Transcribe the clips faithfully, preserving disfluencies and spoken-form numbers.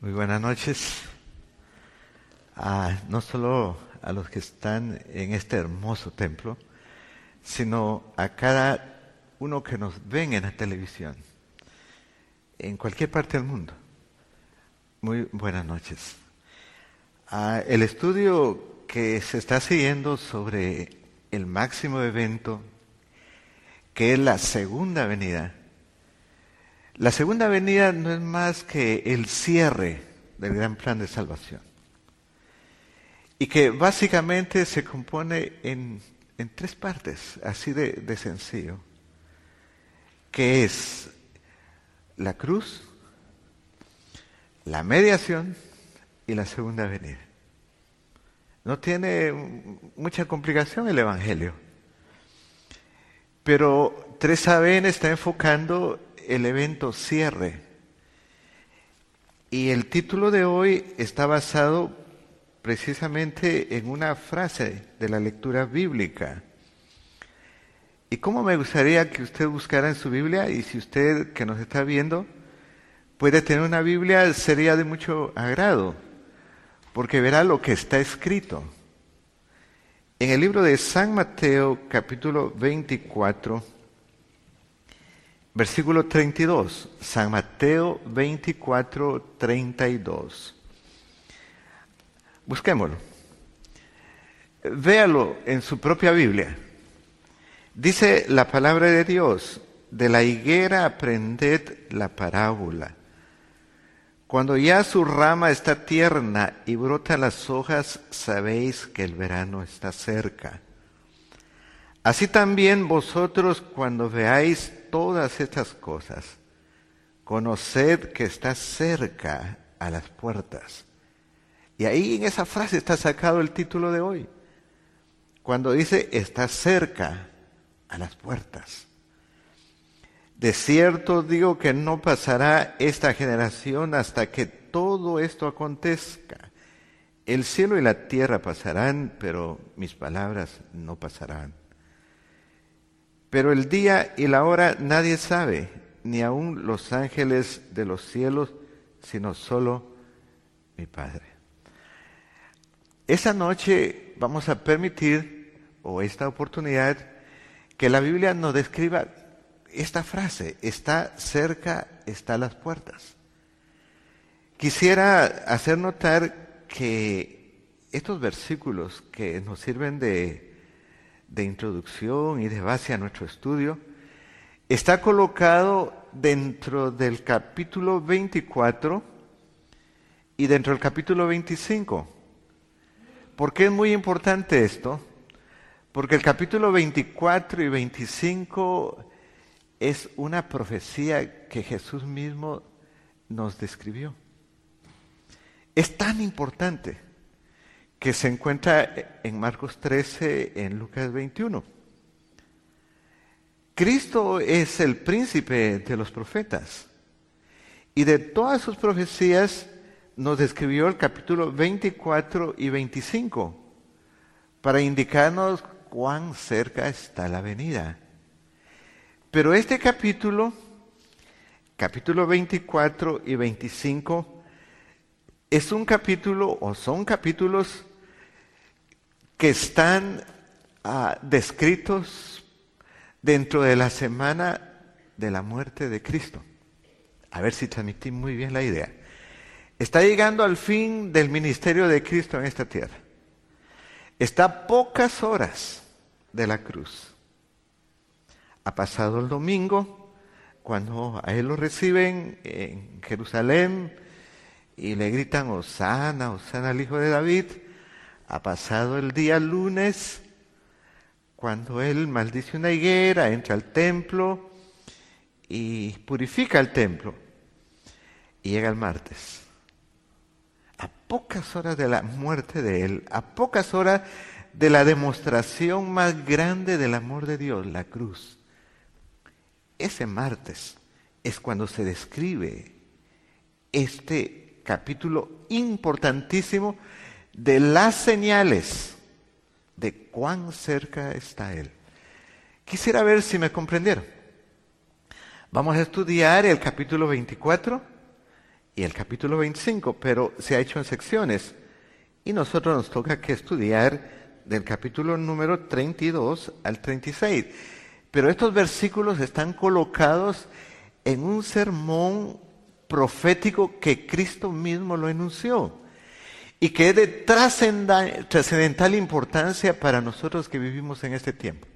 Muy buenas noches, a, no solo a los que están en este hermoso templo, sino a cada uno que nos ven en la televisión, en cualquier parte del mundo. Muy buenas noches. Ah, el estudio que se está siguiendo sobre el máximo evento, que es la segunda venida. La segunda venida no es más que el cierre del gran plan de salvación. Y que básicamente se compone en, en tres partes, así de, de sencillo. Que es la cruz, la mediación y la segunda venida. No tiene mucha complicación el Evangelio. Pero tres A B N está enfocando el evento cierre. Y el título de hoy está basado precisamente en una frase de la lectura bíblica. Y cómo me gustaría que usted buscara en su Biblia, y si usted que nos está viendo puede tener una Biblia, sería de mucho agrado, porque verá lo que está escrito. En el libro de San Mateo, capítulo veinticuatro, versículo treinta y dos, San Mateo veinticuatro, treinta y dos. Busquémoslo. Véalo en su propia Biblia. Dice la palabra de Dios: de la higuera aprended la parábola. Cuando ya su rama está tierna y brotan las hojas, sabéis que el verano está cerca. Así también vosotros, cuando veáis todas estas cosas, conoced que está cerca a las puertas. Y ahí en esa frase está sacado el título de hoy. Cuando dice está cerca a las puertas. De cierto digo que no pasará esta generación hasta que todo esto acontezca. El cielo y la tierra pasarán, pero mis palabras no pasarán. Pero el día y la hora nadie sabe, ni aun los ángeles de los cielos, sino solo mi Padre. Esa noche vamos a permitir, o esta oportunidad, que la Biblia nos describa esta frase: está cerca, está a las puertas. Quisiera hacer notar que estos versículos que nos sirven de de introducción y de base a nuestro estudio, está colocado dentro del capítulo veinticuatro y dentro del capítulo veinticinco. ¿Por qué es muy importante esto? Porque el capítulo veinticuatro y veinticinco es una profecía que Jesús mismo nos describió. Es tan importante que se encuentra en Marcos trece, en Lucas veintiuno. Cristo es el príncipe de los profetas, y de todas sus profecías nos describió el capítulo veinticuatro y veinticinco para indicarnos cuán cerca está la venida. Pero este capítulo, capítulo veinticuatro y veinticinco, es un capítulo, o son capítulos, que están uh, descritos dentro de la semana de la muerte de Cristo. A ver si transmití muy bien la idea. Está llegando al fin del ministerio de Cristo en esta tierra. Está a pocas horas de la cruz. Ha pasado el domingo, cuando a él lo reciben en Jerusalén y le gritan: Hosana, Hosana al Hijo de David. Ha pasado el día lunes, cuando él maldice una higuera, entra al templo y purifica el templo. Y llega el martes. A pocas horas de la muerte de él, a pocas horas de la demostración más grande del amor de Dios, la cruz. Ese martes es cuando se describe este capítulo importantísimo de las señales de cuán cerca está Él. Quisiera ver si me comprendieron. Vamos a estudiar el capítulo veinticuatro y el capítulo veinticinco, pero se ha hecho en secciones. Y nosotros nos toca que estudiar del capítulo número treinta y dos al treinta y seis. Pero estos versículos están colocados en un sermón profético que Cristo mismo lo enunció y que es de trascendental importancia para nosotros que vivimos en este tiempo.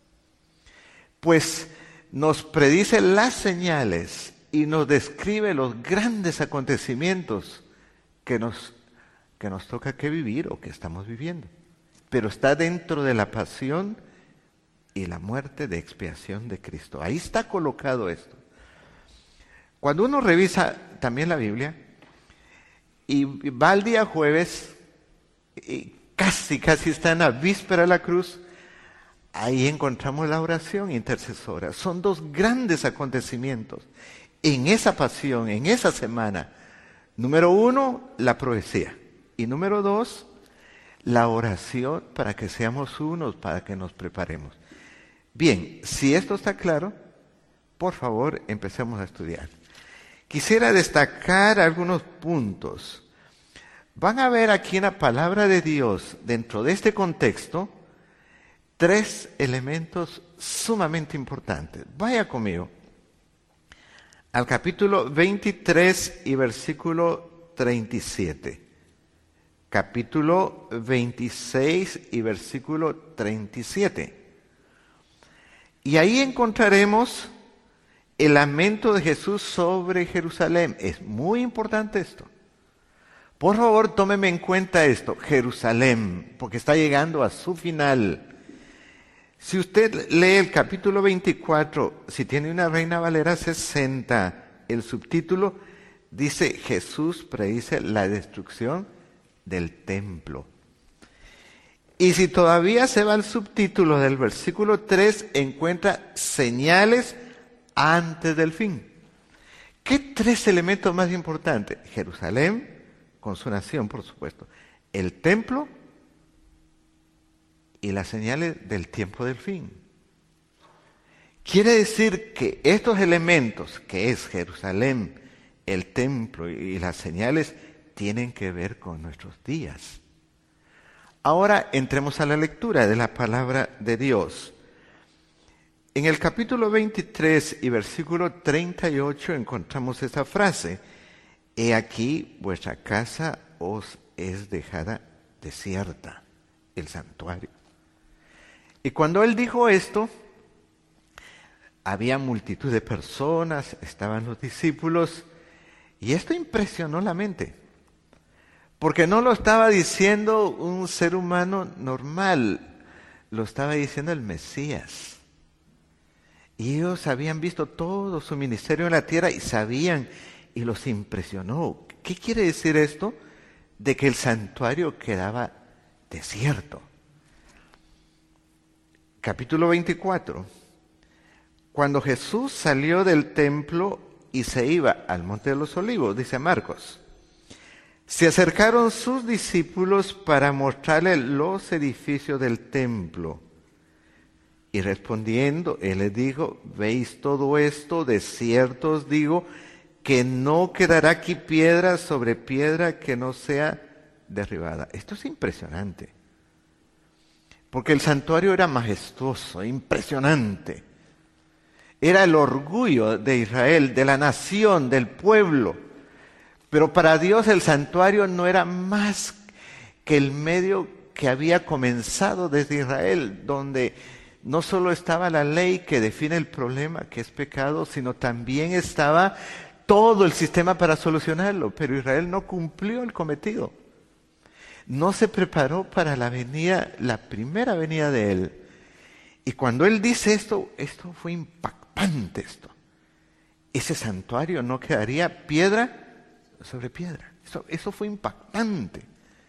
Pues nos predice las señales y nos describe los grandes acontecimientos que nos, que nos toca que vivir o que estamos viviendo. Pero está dentro de la pasión y la muerte de expiación de Cristo. Ahí está colocado esto. Cuando uno revisa también la Biblia y va al día jueves y casi, casi está en la víspera de la cruz, ahí encontramos la oración intercesora. Son dos grandes acontecimientos en esa pasión, en esa semana. Número uno, la profecía. Y número dos, la oración para que seamos unos, para que nos preparemos. Bien, si esto está claro, por favor, empecemos a estudiar. Quisiera destacar algunos puntos. Van a ver aquí en la palabra de Dios, dentro de este contexto, tres elementos sumamente importantes. Vaya conmigo al capítulo veintitrés y versículo treinta y siete. Capítulo veintiséis y versículo treinta y siete. Y ahí encontraremos el lamento de Jesús sobre Jerusalén. Es muy importante esto. Por favor, tómeme en cuenta esto, Jerusalén, porque está llegando a su final. Si usted lee el capítulo veinticuatro, si tiene una Reina Valera sesenta, el subtítulo dice: Jesús predice la destrucción del templo. Y si todavía se va al subtítulo del versículo tres, encuentra señales antes del fin. ¿Qué tres elementos más importantes? Jerusalén, con su nación, por supuesto, el templo y las señales del tiempo del fin. Quiere decir que estos elementos, que es Jerusalén, el templo y las señales, tienen que ver con nuestros días. Ahora entremos a la lectura de la palabra de Dios. En el capítulo veintitrés y versículo treinta y ocho encontramos esta frase: He aquí vuestra casa os es dejada desierta, el santuario. Y cuando él dijo esto, había multitud de personas, estaban los discípulos, y esto impresionó la mente, porque no lo estaba diciendo un ser humano normal, lo estaba diciendo el Mesías. Y ellos habían visto todo su ministerio en la tierra y sabían, y los impresionó. ¿Qué quiere decir esto? De que el santuario quedaba desierto. Capítulo veinticuatro. Cuando Jesús salió del templo y se iba al Monte de los Olivos, dice Marcos, se acercaron sus discípulos para mostrarle los edificios del templo. Y respondiendo, él les dijo: ¿veis todo esto? De cierto os digo que no quedará aquí piedra sobre piedra que no sea derribada. Esto es impresionante, porque el santuario era majestuoso, impresionante. Era el orgullo de Israel, de la nación, del pueblo. Pero para Dios el santuario no era más que el medio que había comenzado desde Israel, donde no solo estaba la ley que define el problema, que es pecado, sino también estaba todo el sistema para solucionarlo. Pero Israel no cumplió el cometido. No se preparó para la venida, la primera venida de Él. Y cuando Él dice esto, esto fue impactante esto. Ese santuario no quedaría piedra sobre piedra. Eso, eso fue impactante.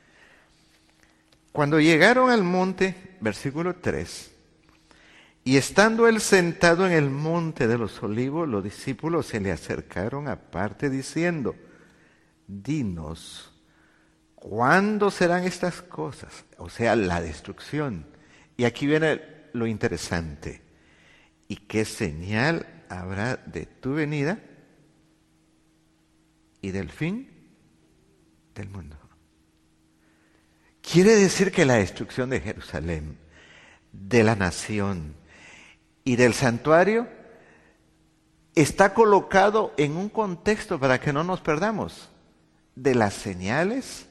Cuando llegaron al monte, versículo tres, y estando él sentado en el monte de los olivos, los discípulos se le acercaron aparte diciendo: dinos, ¿cuándo serán estas cosas? O sea, la destrucción. Y aquí viene lo interesante. ¿Y qué señal habrá de tu venida y del fin del mundo. Quiere decir que la destrucción de Jerusalén, de la nación y del santuario está colocado en un contexto para que no nos perdamos de las señales,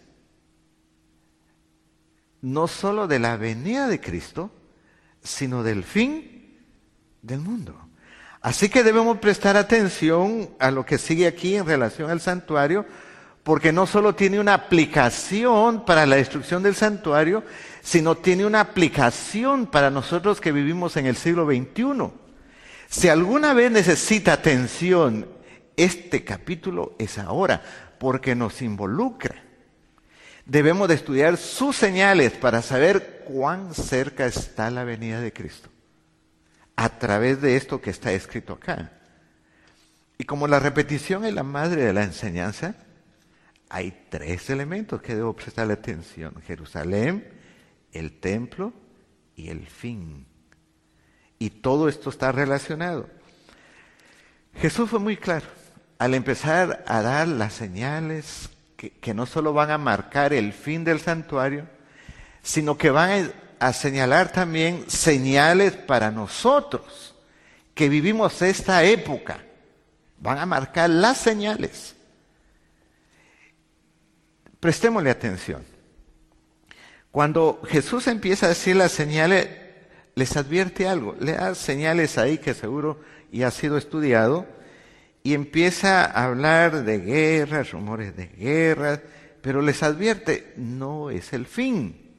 no solo de la venida de Cristo, sino del fin del mundo. Así que debemos prestar atención a lo que sigue aquí en relación al santuario, porque no solo tiene una aplicación para la destrucción del santuario, sino tiene una aplicación para nosotros que vivimos en el siglo veintiuno. Si alguna vez necesita atención, este capítulo es ahora, porque nos involucra. Debemos de estudiar sus señales para saber cuán cerca está la venida de Cristo, a través de esto que está escrito acá. Y como la repetición es la madre de la enseñanza, hay tres elementos que debo prestarle atención: Jerusalén, el templo y el fin. Y todo esto está relacionado. Jesús fue muy claro al empezar a dar las señales que, que no solo van a marcar el fin del santuario, sino que van a, a señalar también señales para nosotros que vivimos esta época. Van a marcar las señales. Prestémosle atención. Cuando Jesús empieza a decir las señales, les advierte algo, le da señales ahí que seguro ya ha sido estudiado, y empieza a hablar de guerras, rumores de guerras, pero les advierte, no es el fin,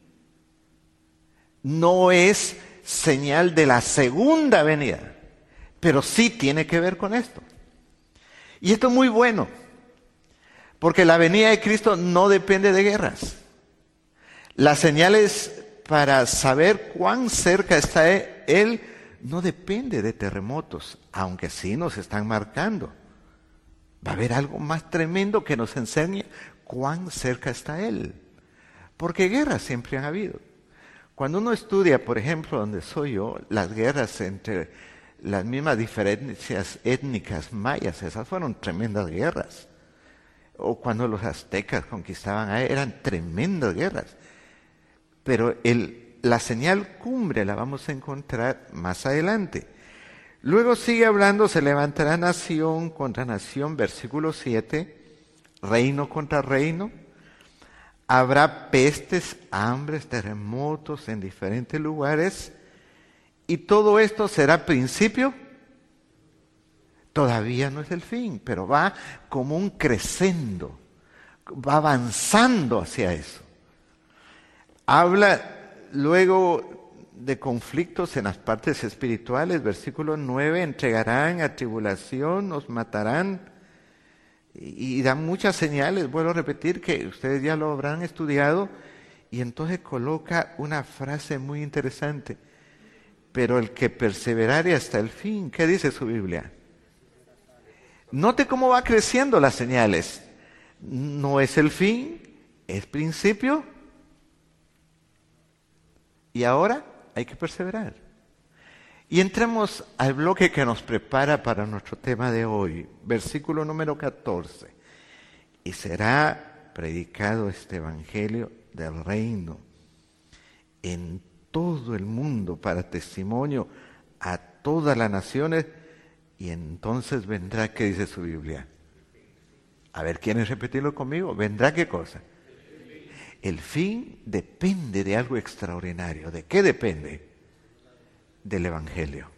no es señal de la segunda venida, pero sí tiene que ver con esto. Y esto es muy bueno, porque la venida de Cristo no depende de guerras. Las señales para saber cuán cerca está Él no depende de terremotos, aunque sí nos están marcando. Va a haber algo más tremendo que nos enseñe cuán cerca está Él. Porque guerras siempre han habido. Cuando uno estudia, por ejemplo, donde soy yo, las guerras entre las mismas diferencias étnicas mayas, esas fueron tremendas guerras. O cuando los aztecas conquistaban, eran tremendas guerras. Pero el, la señal cumbre la vamos a encontrar más adelante. Luego sigue hablando, se levantará nación contra nación, versículo siete, reino contra reino. Habrá pestes, hambres, terremotos en diferentes lugares. Y todo esto será principio. Todavía no es el fin, pero va como un crescendo, va avanzando hacia eso. Habla luego de conflictos en las partes espirituales, versículo nueve, entregarán a tribulación, nos matarán, y, y dan muchas señales. Vuelvo a repetir que ustedes ya lo habrán estudiado, y entonces coloca una frase muy interesante, pero el que perseverare hasta el fin, ¿qué dice su Biblia? Note cómo va creciendo las señales. No es el fin, es principio. Y ahora hay que perseverar. Y entremos al bloque que nos prepara para nuestro tema de hoy, versículo número catorce. Y será predicado este evangelio del reino en todo el mundo para testimonio a todas las naciones, y entonces vendrá, ¿qué dice su Biblia? A ver, ¿quieren repetirlo conmigo? ¿Vendrá qué cosa? El fin depende de algo extraordinario. ¿De qué depende? Del Evangelio.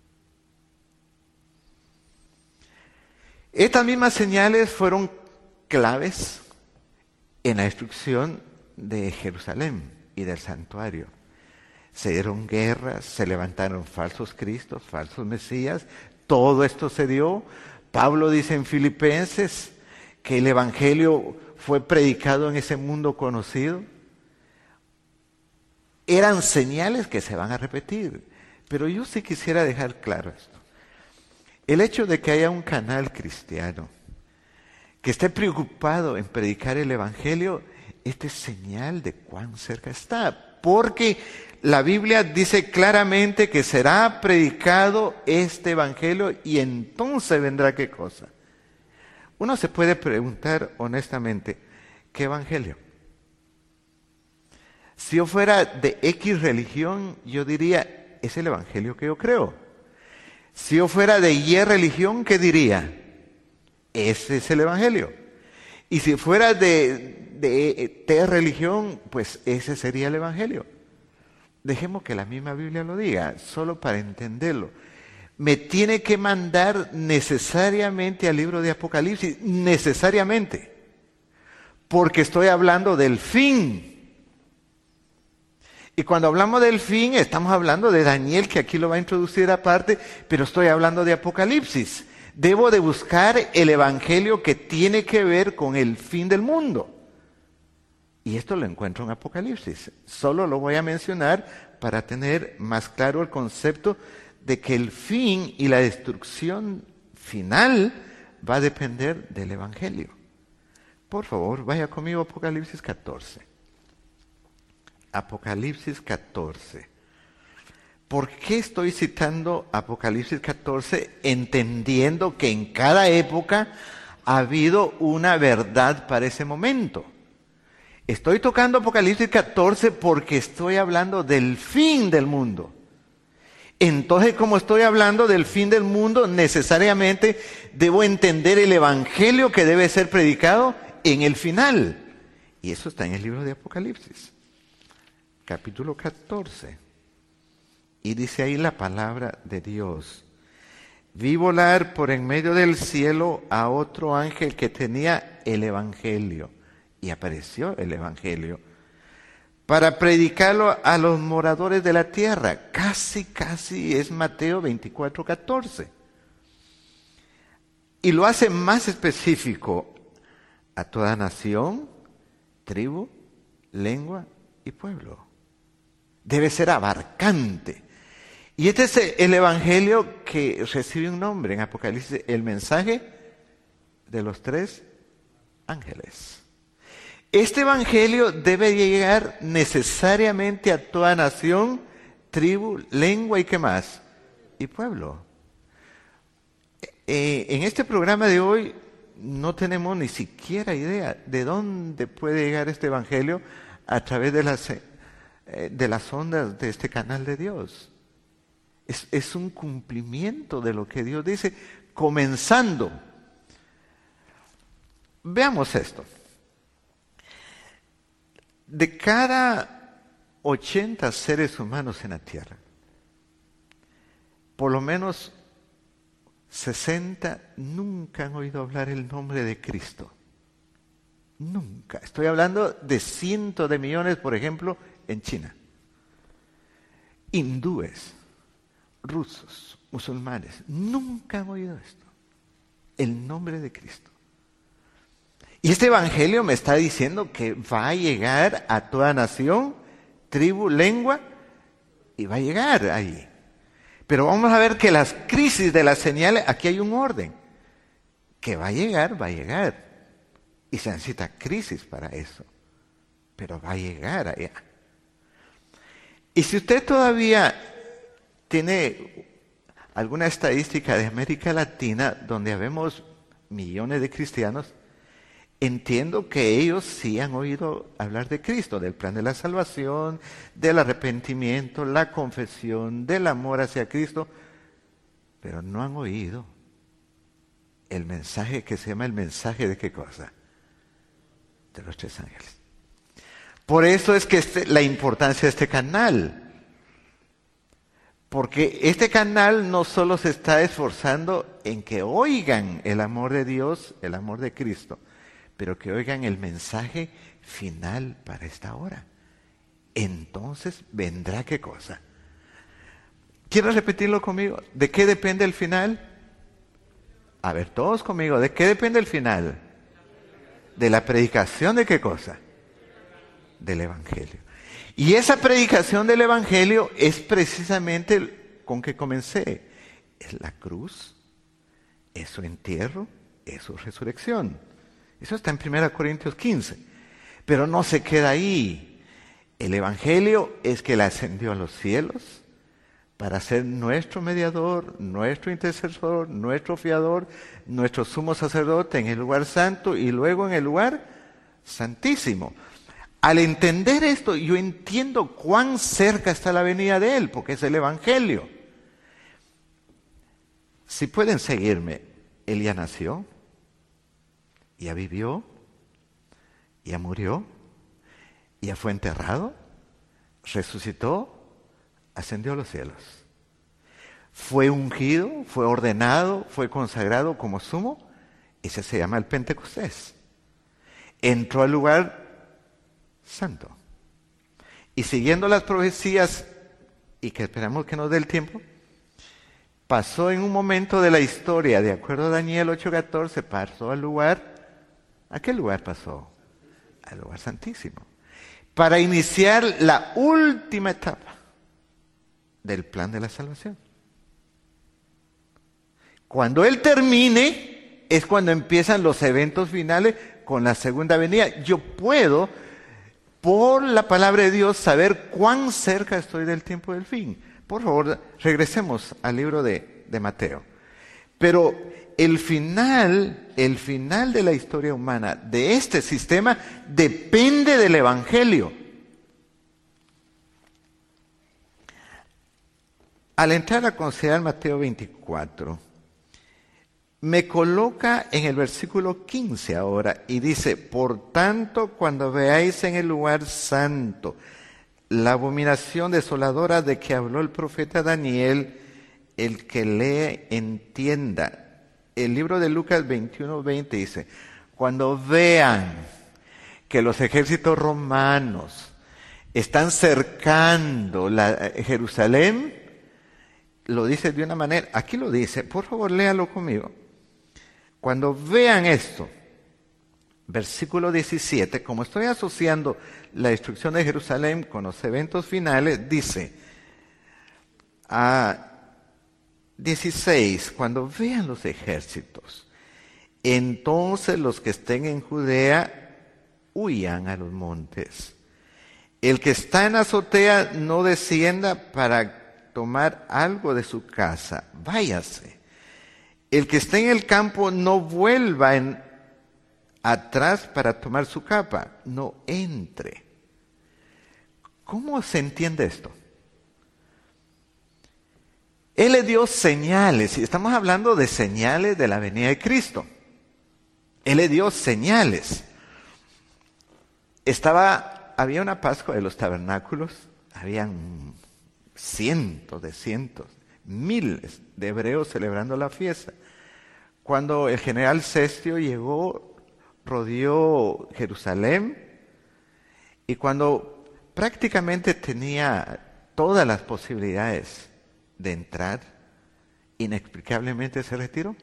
Estas mismas señales fueron claves en la destrucción de Jerusalén y del santuario. Se dieron guerras, se levantaron falsos cristos, falsos mesías. Todo esto se dio. Pablo dice en Filipenses que el Evangelio fue predicado en ese mundo conocido. Eran señales que se van a repetir. Pero yo sí quisiera dejar claro esto. El hecho de que haya un canal cristiano que esté preocupado en predicar el Evangelio, esta es señal de cuán cerca está. Porque la Biblia dice claramente que será predicado este Evangelio, y entonces vendrá ¿qué cosa? Uno se puede preguntar honestamente, ¿qué evangelio? Si yo fuera de X religión, yo diría, es el evangelio que yo creo. Si yo fuera de Y religión, ¿qué diría? Ese es el evangelio. Y si fuera de, de T religión, pues ese sería el evangelio. Dejemos que la misma Biblia lo diga, solo para entenderlo. Me tiene que mandar necesariamente al libro de Apocalipsis, necesariamente, porque estoy hablando del fin. Y cuando hablamos del fin, estamos hablando de Daniel, que aquí lo va a introducir aparte, pero estoy hablando de Apocalipsis. Debo de buscar el evangelio que tiene que ver con el fin del mundo. Y esto lo encuentro en Apocalipsis. Solo lo voy a mencionar para tener más claro el concepto de que el fin y la destrucción final va a depender del evangelio. Por favor, vaya conmigo a Apocalipsis catorce. Apocalipsis catorce. ¿Por qué estoy citando Apocalipsis catorce entendiendo que en cada época ha habido una verdad para ese momento? Estoy tocando Apocalipsis catorce porque estoy hablando del fin del mundo. Entonces, como estoy hablando del fin del mundo, necesariamente debo entender el evangelio que debe ser predicado en el final. Y eso está en el libro de Apocalipsis, capítulo catorce. Y dice ahí la palabra de Dios. Vi volar por en medio del cielo a otro ángel que tenía el evangelio. Y apareció el evangelio para predicarlo a los moradores de la tierra. Casi, casi es Mateo veinticuatro, catorce. Y lo hace más específico a toda nación, tribu, lengua y pueblo. Debe ser abarcante. Y este es el evangelio que recibe un nombre en Apocalipsis, el mensaje de los tres ángeles. Este evangelio debe llegar necesariamente a toda nación, tribu, lengua y qué más, y pueblo. Eh, en este programa de hoy no tenemos ni siquiera idea de dónde puede llegar este evangelio a través de las, eh, de las ondas de este canal de Dios. Es, es un cumplimiento de lo que Dios dice, comenzando. Veamos esto. De cada ochenta seres humanos en la tierra, por lo menos sesenta nunca han oído hablar el nombre de Cristo. Nunca. Estoy hablando de cientos de millones, por ejemplo, en China. Hindúes, rusos, musulmanes, nunca han oído esto. El nombre de Cristo. Y este evangelio me está diciendo que va a llegar a toda nación, tribu, lengua, y va a llegar ahí. Pero vamos a ver que las crisis de las señales, aquí hay un orden. Que va a llegar, va a llegar. Y se necesita crisis para eso. Pero va a llegar allá. Y si usted todavía tiene alguna estadística de América Latina, donde habemos millones de cristianos, entiendo que ellos sí han oído hablar de Cristo, del plan de la salvación, del arrepentimiento, la confesión, del amor hacia Cristo, pero no han oído el mensaje que se llama el mensaje de qué cosa, de los tres ángeles. Por eso es que este, la importancia de este canal, porque este canal no solo se está esforzando en que oigan el amor de Dios, el amor de Cristo, pero que oigan el mensaje final para esta hora. Entonces vendrá qué cosa. ¿Quiero repetirlo conmigo? ¿De qué depende el final? A ver, todos conmigo. ¿De qué depende el final? De la predicación de qué cosa? Del evangelio. Y esa predicación del evangelio es precisamente con que comencé. Es la cruz, es su entierro, es su resurrección. Eso está en primera Corintios quince. Pero no se queda ahí. El evangelio es que Él ascendió a los cielos, para ser nuestro mediador, nuestro intercesor, nuestro fiador, nuestro sumo sacerdote en el lugar santo y luego en el lugar santísimo. Al entender esto, yo entiendo cuán cerca está la venida de Él, porque es el Evangelio. Si pueden seguirme, Él ya nació, ya vivió, ya murió, ya fue enterrado, resucitó, ascendió a los cielos. Fue ungido, fue ordenado, fue consagrado como sumo. Ese se llama el Pentecostés. Entró al lugar santo. Y siguiendo las profecías, y que esperamos que nos dé el tiempo, pasó en un momento de la historia, de acuerdo a Daniel ocho catorce, pasó al lugar, ¿a qué lugar pasó? Al lugar santísimo. Para iniciar la última etapa del plan de la salvación. Cuando Él termine, es cuando empiezan los eventos finales con la segunda venida. Yo puedo, por la palabra de Dios, saber cuán cerca estoy del tiempo del fin. Por favor, regresemos al libro de, de Mateo. Pero el final, el final de la historia humana, de este sistema, depende del Evangelio. Al entrar a considerar Mateo veinticuatro, me coloca en el versículo quince ahora y dice: por tanto, cuando veáis en el lugar santo la abominación desoladora de que habló el profeta Daniel, el que lee entienda. El libro de Lucas veintiuno veinte dice: cuando vean que los ejércitos romanos están cercando la, Jerusalén, lo dice de una manera, aquí lo dice, por favor léalo conmigo. Cuando vean esto, versículo diecisiete, como estoy asociando la destrucción de Jerusalén con los eventos finales, dice a dieciséis, cuando vean los ejércitos, entonces los que estén en Judea huyan a los montes. El que está en azotea no descienda para tomar algo de su casa, váyase. El que esté en el campo no vuelva en, atrás para tomar su capa, no entre. ¿Cómo se entiende esto? Él le dio señales, y estamos hablando de señales de la venida de Cristo. Él le dio señales. Estaba, había una Pascua de los tabernáculos, habían cientos de cientos, miles de hebreos celebrando la fiesta. Cuando el general Cestio llegó, rodeó Jerusalén, y cuando prácticamente tenía todas las posibilidades de entrar, inexplicablemente se retiró.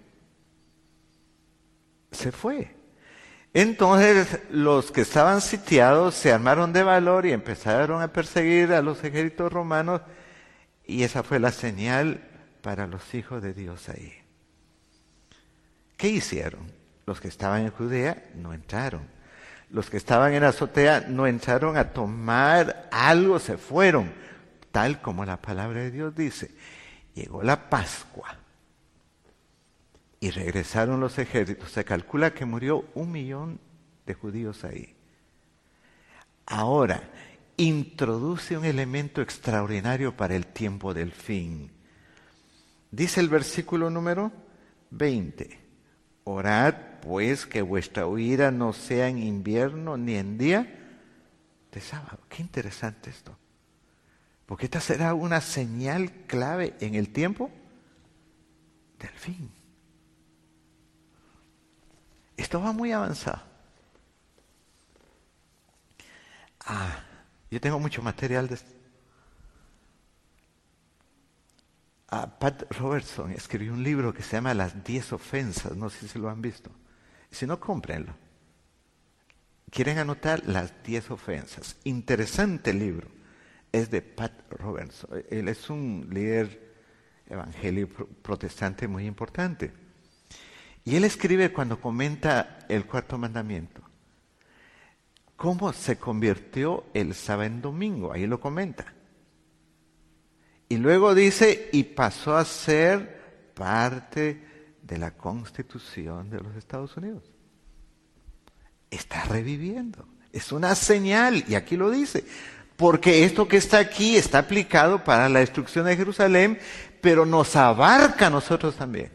Se fue. Entonces los que estaban sitiados se armaron de valor y empezaron a perseguir a los ejércitos romanos, y esa fue la señal para los hijos de Dios ahí. ¿Qué hicieron? Los que estaban en Judea no entraron. Los que estaban en la azotea no entraron a tomar algo, se fueron. Tal como la palabra de Dios dice. Llegó la Pascua y regresaron los ejércitos. Se calcula que murió un millón de judíos ahí. Ahora, introduce un elemento extraordinario para el tiempo del fin. Dice el versículo número veinte. Orad pues que vuestra huida no sea en invierno ni en día de sábado. Qué interesante esto. Porque esta será una señal clave en el tiempo del fin. Esto va muy avanzado. Ah, yo tengo mucho material de esto. Ah, Pat Robertson escribió un libro que se llama Las diez ofensas, no sé si lo han visto. Si no, cómprenlo. ¿Quieren anotar? Las diez ofensas. Interesante libro. Es de Pat Robertson. Él es un líder evangélico protestante muy importante. Y él escribe cuando comenta el cuarto mandamiento, cómo se convirtió el sábado en domingo. Ahí lo comenta. Y luego dice, y pasó a ser parte de la Constitución de los Estados Unidos. Está reviviendo. Es una señal, y aquí lo dice, porque esto que está aquí está aplicado para la destrucción de Jerusalén, pero nos abarca a nosotros también.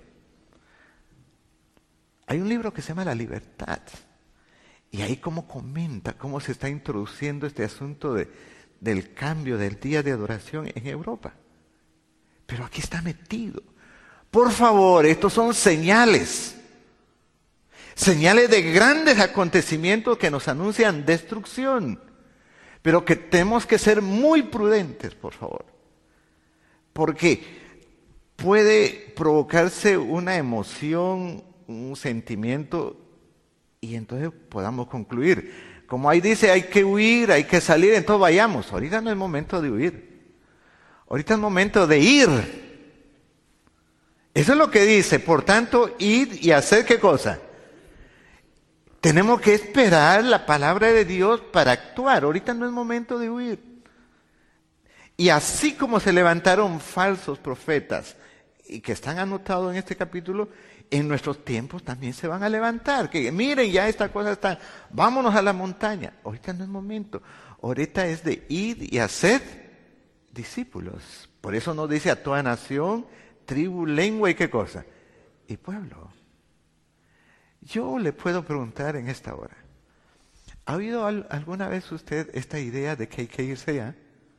Hay un libro que se llama La Libertad, y ahí como comenta cómo se está introduciendo este asunto de, del cambio del día de adoración en Europa. Pero aquí está metido. Por favor, estos son señales. Señales de grandes acontecimientos que nos anuncian destrucción. Pero que tenemos que ser muy prudentes, por favor. Porque puede provocarse una emoción, un sentimiento, y entonces podamos concluir. Como ahí dice, hay que huir, hay que salir, entonces vayamos. Ahorita no es momento de huir. Ahorita es momento de ir. Eso es lo que dice. Por tanto, id y hacer ¿qué cosa? Tenemos que esperar la palabra de Dios para actuar. Ahorita no es momento de huir. Y así como se levantaron falsos profetas, y que están anotados en este capítulo, en nuestros tiempos también se van a levantar. Que miren, ya esta cosa está, vámonos a la montaña. Ahorita no es momento. Ahorita es de ir y hacer discípulos. Por eso nos dice a toda nación, tribu, lengua y qué cosa. Y pueblo. Yo le puedo preguntar en esta hora, ¿ha oído al- alguna vez usted esta idea de que hay que irse allá?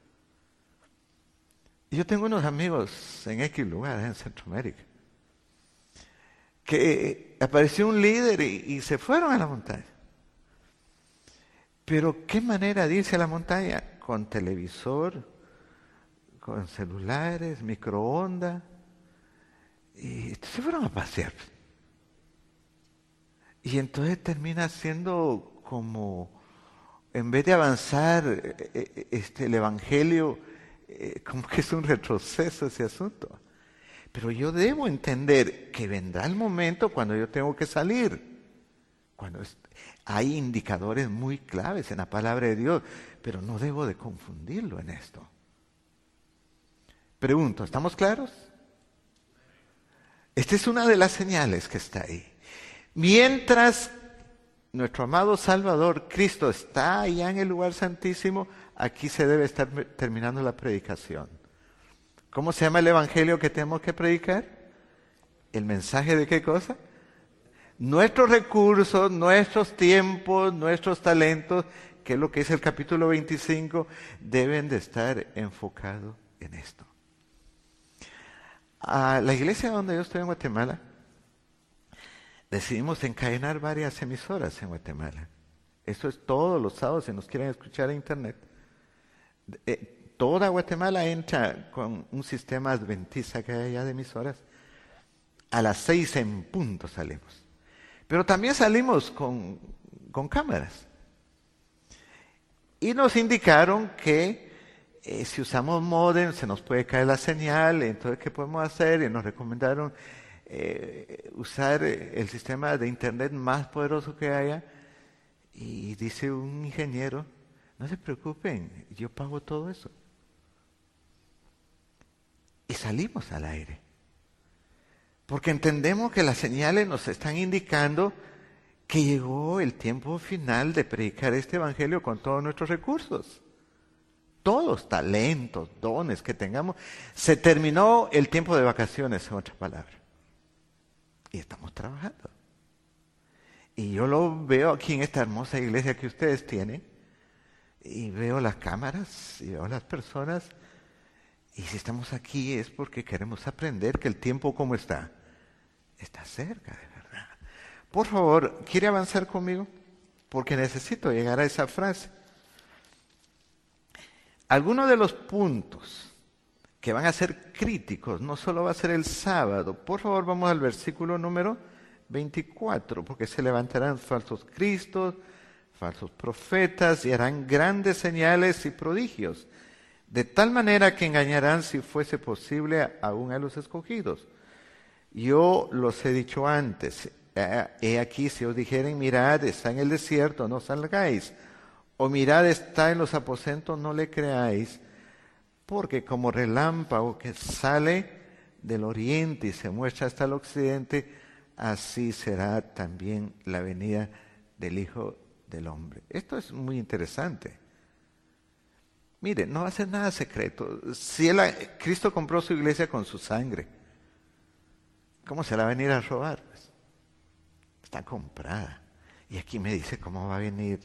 Yo tengo unos amigos en X lugar, en Centroamérica, que apareció un líder y, y se fueron a la montaña. Pero ¿qué manera de irse a la montaña? Con televisor, con celulares, microondas, y se fueron a pasear. Y entonces termina siendo como, en vez de avanzar eh, eh, este, el Evangelio, eh, como que es un retroceso ese asunto. Pero yo debo entender que vendrá el momento cuando yo tengo que salir. Cuando es- hay indicadores muy claves en la palabra de Dios, pero no debo de confundirlo en esto. Pregunto, ¿estamos claros? Esta es una de las señales que está ahí. Mientras nuestro amado Salvador, Cristo, está allá en el lugar santísimo, aquí se debe estar terminando la predicación. ¿Cómo se llama el evangelio que tenemos que predicar? ¿El mensaje de qué cosa? Nuestros recursos, nuestros tiempos, nuestros talentos, que es lo que es el capítulo veinticinco, deben de estar enfocados en esto. A la iglesia donde yo estoy en Guatemala, decidimos encadenar varias emisoras en Guatemala. Esto es todos los sábados, si nos quieren escuchar en internet. Eh, toda Guatemala entra con un sistema adventista que hay allá de emisoras. A las seis en punto salimos. Pero también salimos con, con cámaras. Y nos indicaron que eh, si usamos modem se nos puede caer la señal, entonces ¿qué podemos hacer? Y nos recomendaron eh, usar el sistema de internet más poderoso que haya. Y dice un ingeniero, no se preocupen, yo pago todo eso. Y salimos al aire. Porque entendemos que las señales nos están indicando que llegó el tiempo final de predicar este evangelio con todos nuestros recursos. Todos talentos, dones que tengamos. Se terminó el tiempo de vacaciones, en otras palabras. Y estamos trabajando. Y yo lo veo aquí en esta hermosa iglesia que ustedes tienen. Y veo las cámaras y veo las personas. Y si estamos aquí es porque queremos aprender que el tiempo, ¿cómo está? Está cerca, de verdad. Por favor, ¿quiere avanzar conmigo? Porque necesito llegar a esa frase. Algunos de los puntos que van a ser críticos, no solo va a ser el sábado. Por favor, vamos al versículo número veinticuatro, porque se levantarán falsos cristos, falsos profetas, y harán grandes señales y prodigios, de tal manera que engañarán, si fuese posible, aún a los escogidos. Yo los he dicho antes, he aquí, si os dijeren, mirad, está en el desierto, no salgáis, o mirad, está en los aposentos, no le creáis, porque como relámpago que sale del oriente y se muestra hasta el occidente, así será también la venida del Hijo del Hombre. Esto es muy interesante. Mire, no va a ser nada secreto. Si él, Cristo compró su iglesia con su sangre, ¿cómo se la va a venir a robar? Pues, está comprada. Y aquí me dice cómo va a venir.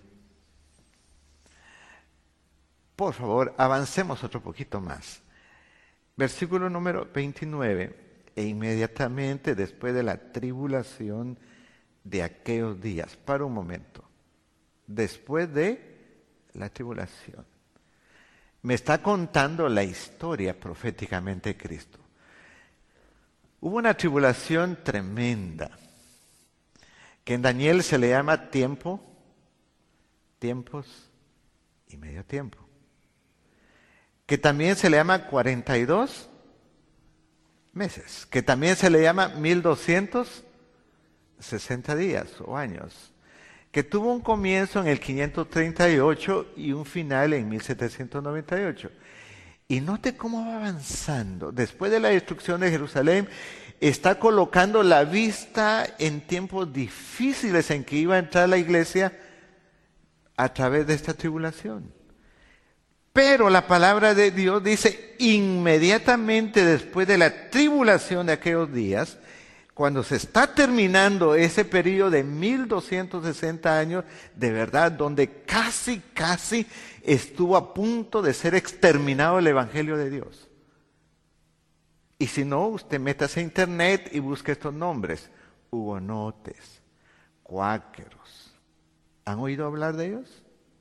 Por favor, avancemos otro poquito más. Versículo número veintinueve. E inmediatamente después de la tribulación de aquellos días. Para un momento. Después de la tribulación. Me está contando la historia proféticamente de Cristo. Hubo una tribulación tremenda, que en Daniel se le llama tiempo, tiempos y medio tiempo. Que también se le llama cuarenta y dos meses, que también se le llama mil doscientos sesenta días o años, que tuvo un comienzo en el quinientos treinta y ocho y un final en mil setecientos noventa y ocho. Y note cómo va avanzando. Después de la destrucción de Jerusalén, está colocando la vista en tiempos difíciles en que iba a entrar la iglesia a través de esta tribulación. Pero la palabra de Dios dice, inmediatamente después de la tribulación de aquellos días, cuando se está terminando ese periodo de mil doscientos sesenta años, de verdad, donde casi, casi estuvo a punto de ser exterminado el Evangelio de Dios. Y si no, usted métase a internet y busque estos nombres. Hugonotes, cuáqueros. ¿Han oído hablar de ellos?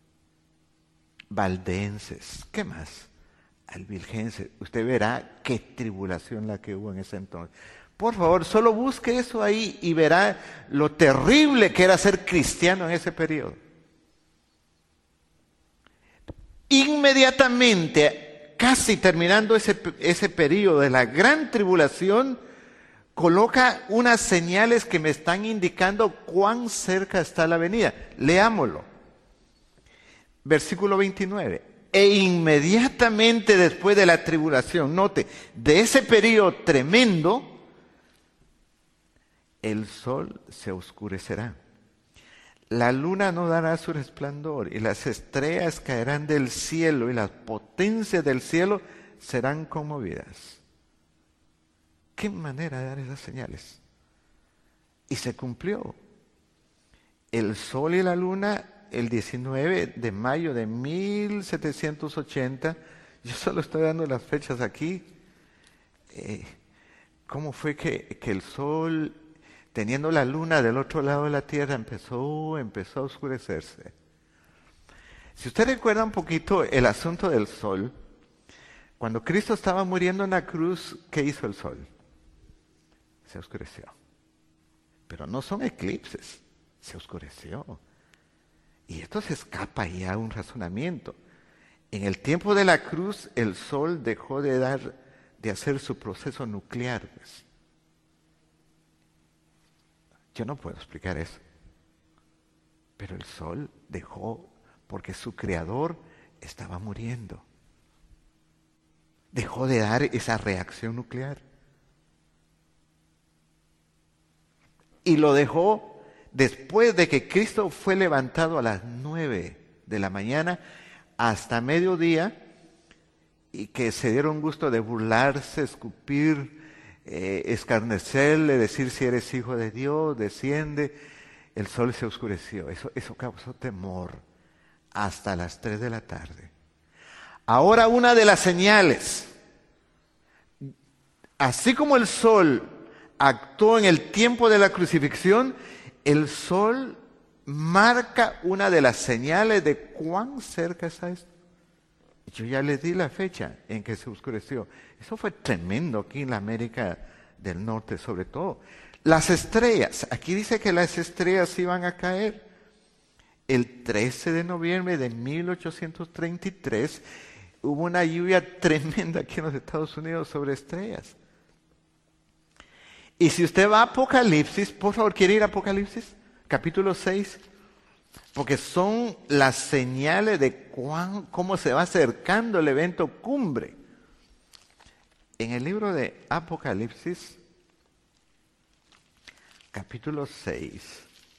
Valdenses, ¿qué más? Albigenses. Usted verá qué tribulación la que hubo en ese entonces. Por favor, solo busque eso ahí y verá lo terrible que era ser cristiano en ese periodo. Inmediatamente, casi terminando ese, ese periodo de la gran tribulación, coloca unas señales que me están indicando cuán cerca está la venida. Leámoslo. Versículo veintinueve. E inmediatamente después de la tribulación, note, de ese periodo tremendo, el sol se oscurecerá. La luna no dará su resplandor y las estrellas caerán del cielo y las potencias del cielo serán conmovidas. ¿Qué manera de dar esas señales? Y se cumplió. El sol y la luna, el diecinueve de mayo de mil setecientos ochenta, yo solo estoy dando las fechas aquí, eh, ¿cómo fue que, que el sol, teniendo la luna del otro lado de la tierra, empezó, empezó a oscurecerse? Si usted recuerda un poquito el asunto del sol, cuando Cristo estaba muriendo en la cruz, ¿qué hizo el sol? Se oscureció. Pero no son eclipses, se oscureció. Y esto se escapa ya a un razonamiento. En el tiempo de la cruz, el sol dejó de dar, de hacer su proceso nuclear, pues. Yo no puedo explicar eso. Pero el sol dejó, porque su creador estaba muriendo. Dejó de dar esa reacción nuclear. Y lo dejó después de que Cristo fue levantado a las nueve de la mañana hasta mediodía, y que se dieron gusto de burlarse, escupir, eh, escarnecerle, decir si eres hijo de Dios, desciende. El sol se oscureció. Eso, eso causó temor hasta las tres de la tarde. Ahora una de las señales, así como el sol actuó en el tiempo de la crucifixión, el sol marca una de las señales de cuán cerca está esto. Yo ya les di la fecha en que se oscureció. Eso fue tremendo aquí en la América del Norte, sobre todo. Las estrellas, aquí dice que las estrellas iban a caer. El trece de noviembre de mil ochocientos treinta y tres hubo una lluvia tremenda aquí en los Estados Unidos sobre estrellas. Y si usted va a Apocalipsis, por favor, ¿quiere ir a Apocalipsis? Capítulo seis. Porque son las señales de cuán, cómo se va acercando el evento cumbre. En el libro de Apocalipsis, capítulo seis,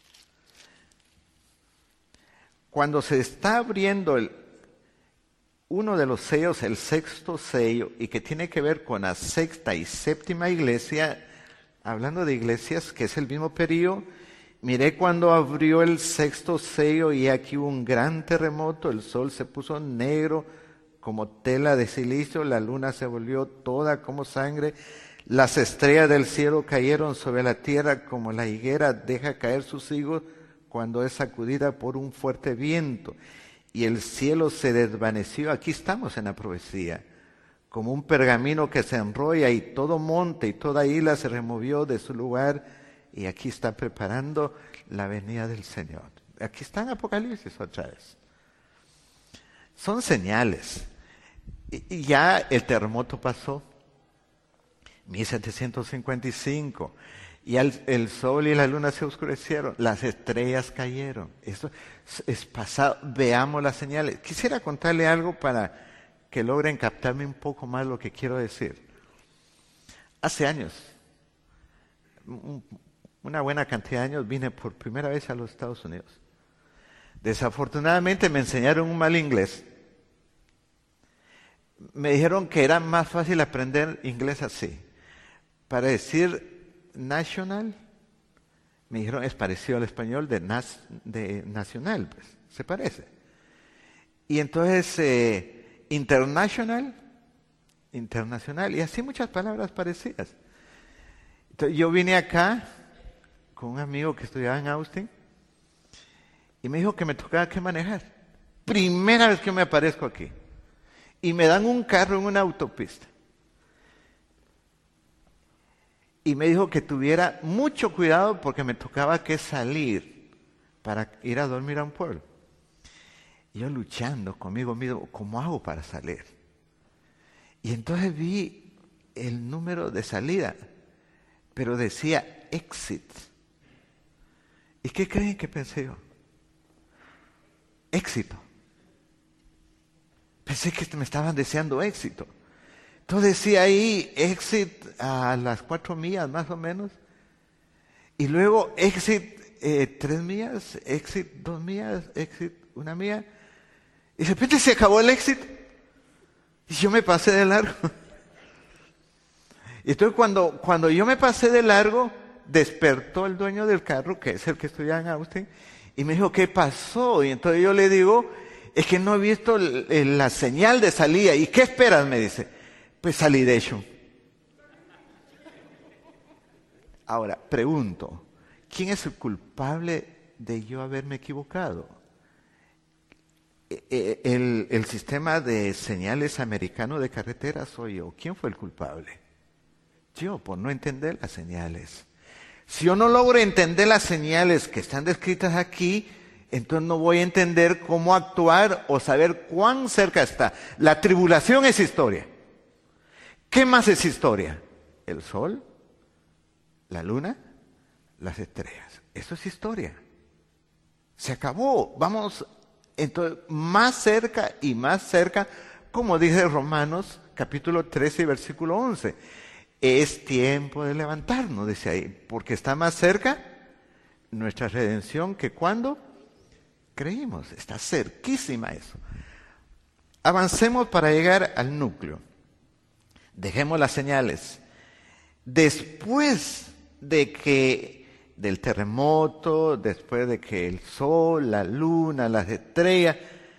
cuando se está abriendo el, uno de los sellos, el sexto sello, y que tiene que ver con la sexta y séptima iglesia, hablando de iglesias, que es el mismo periodo, miré cuando abrió el sexto sello y aquí hubo un gran terremoto, el sol se puso negro como tela de silicio, la luna se volvió toda como sangre, las estrellas del cielo cayeron sobre la tierra como la higuera deja caer sus higos cuando es sacudida por un fuerte viento, y el cielo se desvaneció. Aquí estamos en la profecía, como un pergamino que se enrolla, y todo monte y toda isla se removió de su lugar, y aquí está preparando la venida del Señor. Aquí está en Apocalipsis otra vez. Son señales. Y ya el terremoto pasó, mil setecientos cincuenta y cinco, y el, el sol y la luna se oscurecieron, las estrellas cayeron. Eso es pasado. Veamos las señales. Quisiera contarle algo para que logren captarme un poco más lo que quiero decir. Hace años, una buena cantidad de años, vine por primera vez a los Estados Unidos. Desafortunadamente me enseñaron un mal inglés. Me dijeron que era más fácil aprender inglés así. Para decir national, me dijeron es parecido al español de, nas, de nacional, pues, se parece. Y entonces eh, international, internacional, y así muchas palabras parecidas. Entonces yo vine acá con un amigo que estudiaba en Austin y me dijo que me tocaba que manejar. Primera vez que me aparezco aquí. Y me dan un carro en una autopista. Y me dijo que tuviera mucho cuidado porque me tocaba que salir para ir a dormir a un pueblo. Y yo luchando conmigo mismo, ¿cómo hago para salir? Y entonces vi el número de salida, pero decía exit. ¿Y qué creen que pensé yo? Éxito. Pensé que me estaban deseando éxito. Entonces decía ahí, exit a las cuatro millas más o menos. Y luego exit eh, tres millas, exit dos millas, exit una milla. Y de repente se acabó el exit. Y yo me pasé de largo. Y entonces cuando, cuando yo me pasé de largo, despertó el dueño del carro, que es el que estudiaba en Austin, y me dijo, ¿qué pasó? Y entonces yo le digo, es que no he visto la señal de salida. ¿Y qué esperas? Me dice. Pues salidation. Ahora, pregunto, ¿quién es el culpable de yo haberme equivocado? El, el sistema de señales americano de carretera soy yo. ¿Quién fue el culpable? Yo, por no entender las señales. Si yo no logro entender las señales que están descritas aquí, entonces no voy a entender cómo actuar o saber cuán cerca está. La tribulación es historia. ¿Qué más es historia? El sol, la luna, las estrellas. Eso es historia. Se acabó. Vamos entonces más cerca y más cerca, como dice Romanos capítulo trece, versículo once. Es tiempo de levantarnos, dice ahí, porque está más cerca nuestra redención que cuando creímos. Está cerquísima eso. Avancemos para llegar al núcleo. Dejemos las señales. Después de que del terremoto, después de que el sol, la luna, las estrellas,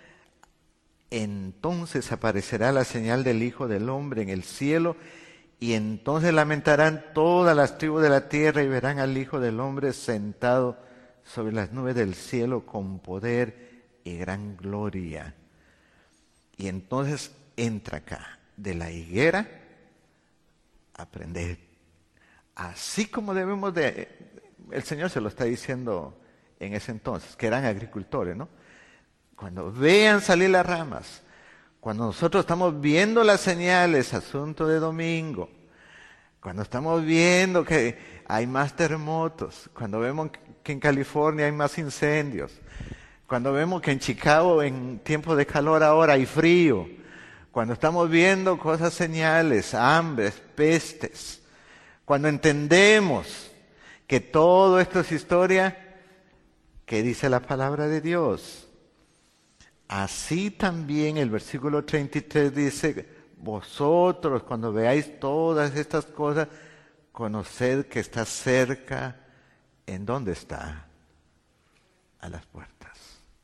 entonces aparecerá la señal del Hijo del Hombre en el cielo, y entonces lamentarán todas las tribus de la tierra y verán al Hijo del Hombre sentado sobre las nubes del cielo con poder y gran gloria. Y entonces entra acá, de la higuera, aprender. Así como debemos de, el Señor se lo está diciendo en ese entonces, que eran agricultores, ¿no? Cuando vean salir las ramas, cuando nosotros estamos viendo las señales, asunto de domingo, cuando estamos viendo que hay más terremotos, cuando vemos que en California hay más incendios, cuando vemos que en Chicago en tiempo de calor ahora hay frío, cuando estamos viendo cosas señales, hambres, pestes, cuando entendemos que todo esto es historia, ¿qué dice la palabra de Dios? Así también el versículo treinta y tres dice, vosotros cuando veáis todas estas cosas, conoced que está cerca. ¿En dónde está? A las puertas.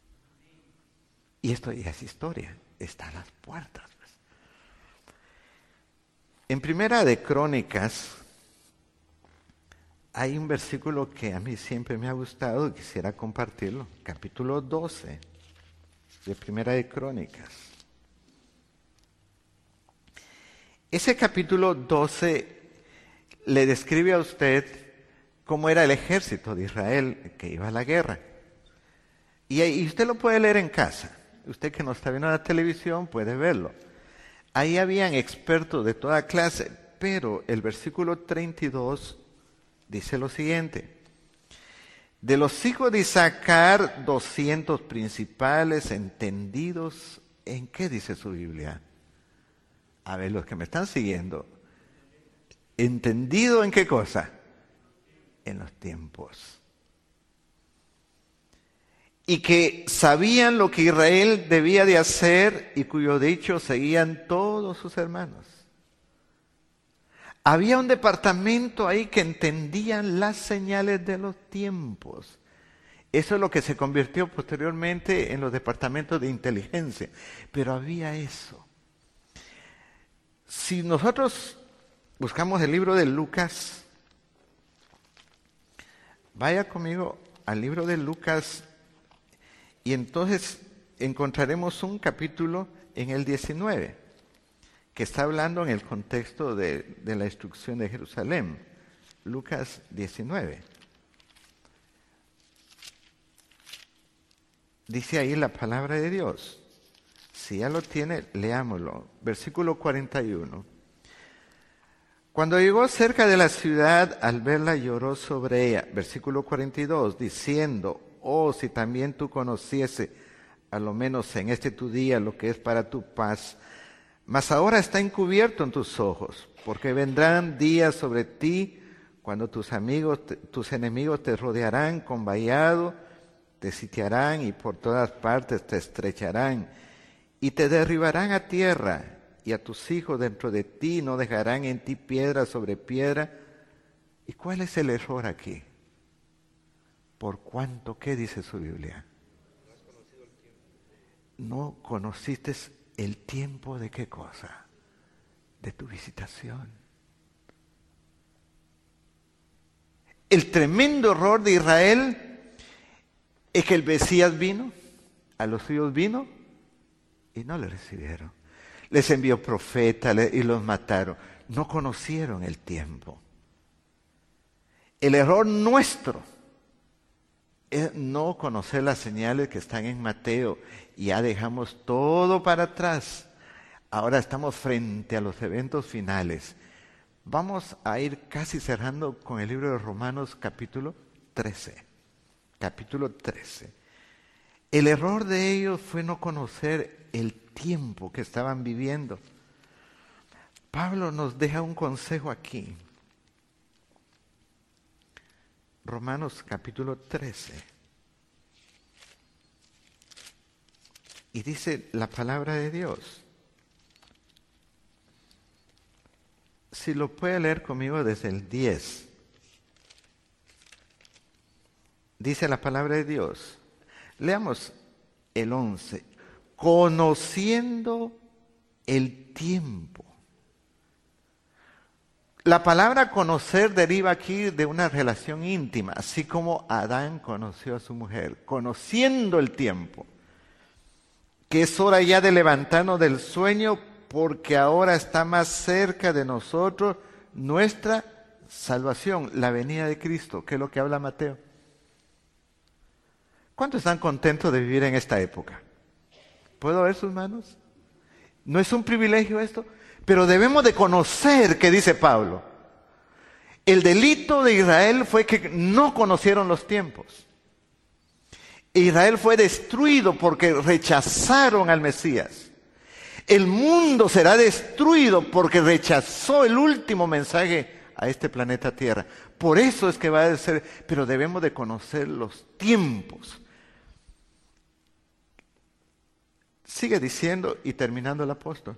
Y esto ya es historia, está a las puertas. Pues. En Primera de Crónicas hay un versículo que a mí siempre me ha gustado y quisiera compartirlo. Capítulo doce de Primera de Crónicas. Ese capítulo doce le describe a usted cómo era el ejército de Israel que iba a la guerra. Y, y usted lo puede leer en casa. Usted que no está viendo la televisión puede verlo. Ahí habían expertos de toda clase, pero el versículo treinta y dos dice lo siguiente. De los hijos de Isaacar, doscientos principales, entendidos. ¿En qué dice su Biblia? A ver, los que me están siguiendo. ¿Entendido en qué cosa? En los tiempos. Y que sabían lo que Israel debía de hacer y cuyo dicho seguían todos sus hermanos. Había un departamento ahí que entendían las señales de los tiempos. Eso es lo que se convirtió posteriormente en los departamentos de inteligencia. Pero había eso. Si nosotros buscamos el libro de Lucas, vaya conmigo al libro de Lucas y entonces encontraremos un capítulo en el diecinueve que está hablando en el contexto de, de la destrucción de Jerusalén. Lucas diecinueve. Dice ahí la palabra de Dios. Si ya lo tiene, leámoslo. Versículo cuarenta y uno. Cuando llegó cerca de la ciudad, al verla lloró sobre ella. Versículo cuarenta y dos, diciendo, oh, si también tú conociese, a lo menos en este tu día, lo que es para tu paz. Mas ahora está encubierto en tus ojos, porque vendrán días sobre ti, cuando tus amigos, tus enemigos te rodearán con vallado, te sitiarán y por todas partes te estrecharán, y te derribarán a tierra, y a tus hijos dentro de ti no dejarán en ti piedra sobre piedra. ¿Y cuál es el error aquí? ¿Por cuánto? ¿Qué dice su Biblia? No conociste el tiempo de qué cosa? De tu visitación. El tremendo error de Israel es que el Mesías vino, a los suyos vino y no le recibieron. Les envió profetas y los mataron. No conocieron el tiempo. El error nuestro es no conocer las señales que están en Mateo. Y ya dejamos todo para atrás. Ahora estamos frente a los eventos finales. Vamos a ir casi cerrando con el libro de Romanos capítulo trece. Capítulo trece. El error de ellos fue no conocer el tiempo que estaban viviendo. Pablo nos deja un consejo aquí. Romanos capítulo trece. Y dice la palabra de Dios. Si lo puede leer conmigo desde el diez. Dice la palabra de Dios. Leamos el once. Conociendo el tiempo. La palabra conocer deriva aquí de una relación íntima, así como Adán conoció a su mujer. Conociendo el tiempo. Que es hora ya de levantarnos del sueño, porque ahora está más cerca de nosotros nuestra salvación, la venida de Cristo, que es lo que habla Mateo. ¿Cuántos están contentos de vivir en esta época? ¿Puedo ver sus manos? ¿No es un privilegio esto? Pero debemos de conocer, que dice Pablo, el delito de Israel fue que no conocieron los tiempos. Israel fue destruido porque rechazaron al Mesías. El mundo será destruido porque rechazó el último mensaje a este planeta Tierra. Por eso es que va a ser, pero debemos de conocer los tiempos. Sigue diciendo y terminando el apóstol.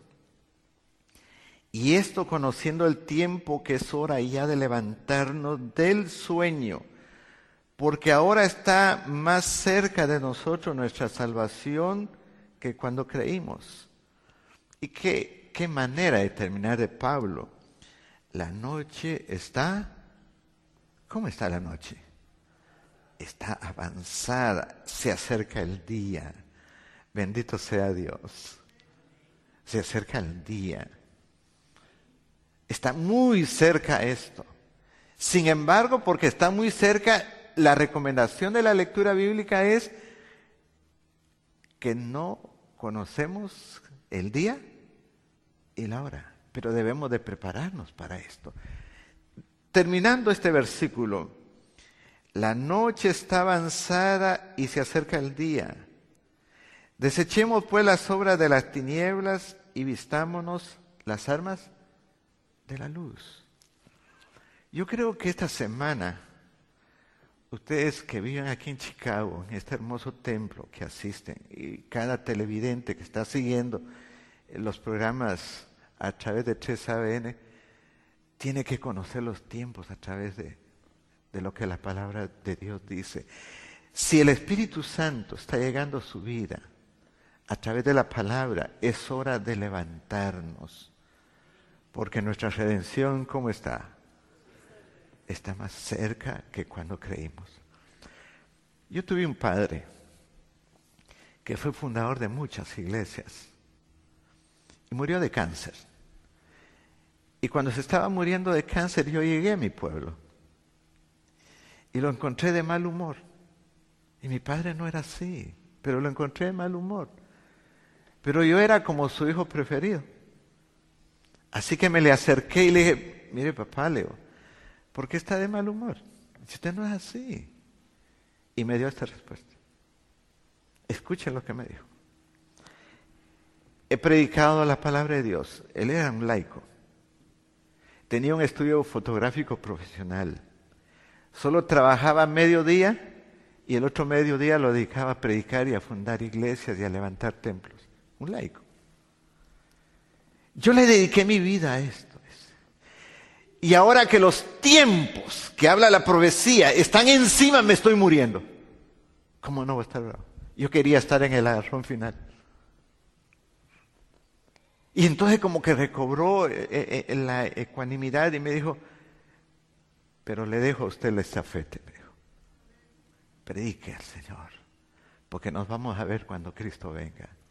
Y esto conociendo el tiempo que es hora ya de levantarnos del sueño, porque ahora está más cerca de nosotros nuestra salvación que cuando creímos. ¿Y qué, qué manera de terminar de Pablo? La noche está, ¿cómo está la noche? Está avanzada, se acerca el día. Bendito sea Dios. Se acerca el día. Está muy cerca esto. Sin embargo, porque está muy cerca, la recomendación de la lectura bíblica es que no conocemos el día y la hora, pero debemos de prepararnos para esto. Terminando este versículo, la noche está avanzada y se acerca el día. Desechemos pues las obras de las tinieblas y vistámonos las armas de la luz. Yo creo que esta semana, ustedes que viven aquí en Chicago, en este hermoso templo que asisten, y cada televidente que está siguiendo los programas a través de tres A B N, tiene que conocer los tiempos a través de, de lo que la palabra de Dios dice. Si el Espíritu Santo está llegando a su vida a través de la palabra, es hora de levantarnos, porque nuestra redención, ¿cómo está? Está más cerca que cuando creímos. Yo tuve un padre que fue fundador de muchas iglesias y murió de cáncer. Y cuando se estaba muriendo de cáncer, yo llegué a mi pueblo y lo encontré de mal humor. Y mi padre no era así, pero lo encontré de mal humor. Pero yo era como su hijo preferido. Así que me le acerqué y le dije, mire papá, Leo, ¿por qué está de mal humor? Si usted no es así. Y me dio esta respuesta. Escuchen lo que me dijo. He predicado la palabra de Dios. Él era un laico. Tenía un estudio fotográfico profesional. Solo trabajaba mediodía y el otro mediodía lo dedicaba a predicar y a fundar iglesias y a levantar templos. Un laico. Yo le dediqué mi vida a esto. Y ahora que los tiempos que habla la profecía están encima, me estoy muriendo. ¿Cómo no voy a estar bravo? Yo quería estar en el agarrón final. Y entonces como que recobró eh, eh, la ecuanimidad y me dijo, pero le dejo a usted la estafeta. Me dijo, predique al Señor, porque nos vamos a ver cuando Cristo venga.